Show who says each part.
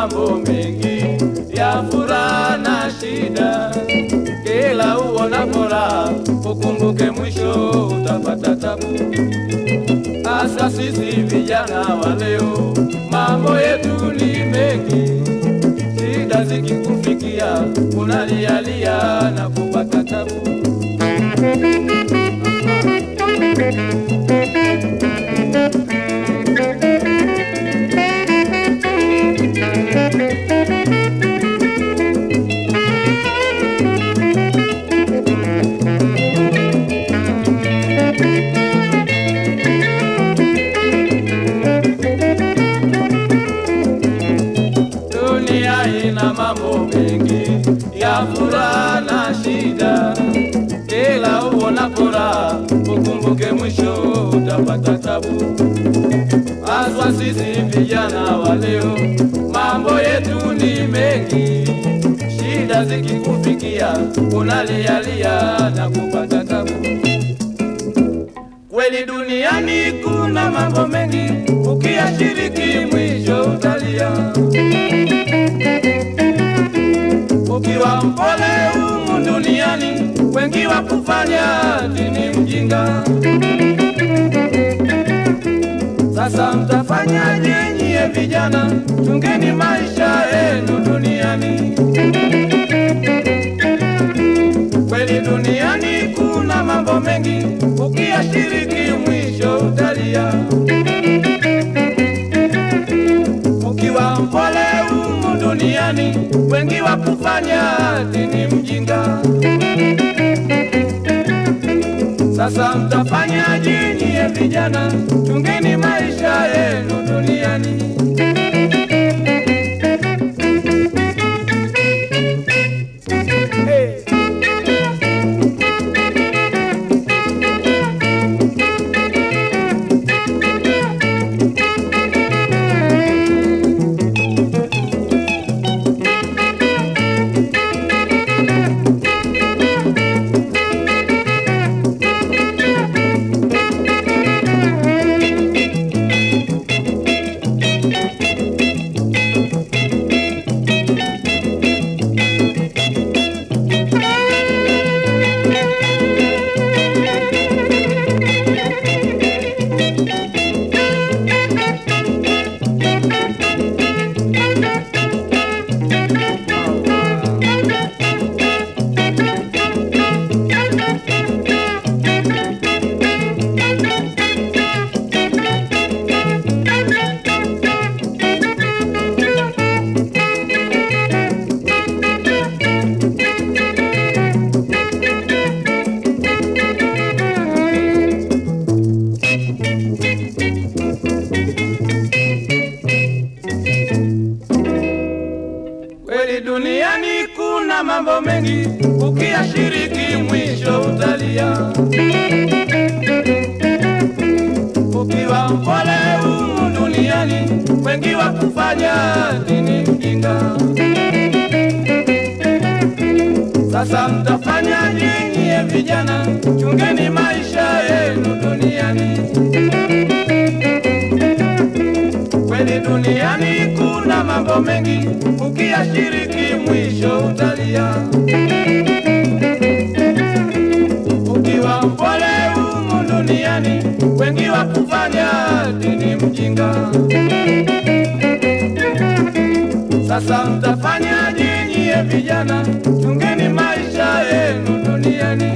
Speaker 1: mambo mengi ya furaha na shida. Kila uona furaha ukumbuke mwisho utapata tabu. Asa sisi vijana wa leo mambo yetu ni mengi. Shida zikikufikia unalialia na kupata tabu. Dunia ina mambo mengi ya furaha na shida. Kila uona furaha ukumbuke mwisho utapata tabu. Aswa sisi vijana wa leo mambo yetu ni mengi. Shida zikikufikia unalialia na kupata tabu. Kweli duniani kuna mambo mengi, ukiyashiriki mwisho utalia. Ukiwa mpole humu duniani wengi wakufanya dini mjinga. Sasa mtafanyaje nyie vijana, chungeni maisha yenu duniani. Kweli duniani kuna mambo mengi, ukiyashiriki mwisho utalia. Ukiwa mpole humu duniani wengi wakufanya dini mjinga. Sasa mtafanyaje nyie vijana, chungeni maisha yenu duniani. Kweli duniani kuna mambo mengi, ukiyashiriki mwisho utalia. Ukiwa mpole humu duniani wengi wakufanya dini mjinga. Sasa mtafanyaje nyie vijana, chungeni maisha yenu duniani. Kweli duniani kuna mambo mengi, ukiyashiriki mwisho utalia. Ukiwa mpole humu duniani wengi wakufanya dini mjinga. Sasa mtafanyaje nyie vijana, chungeni maisha yenu duniani.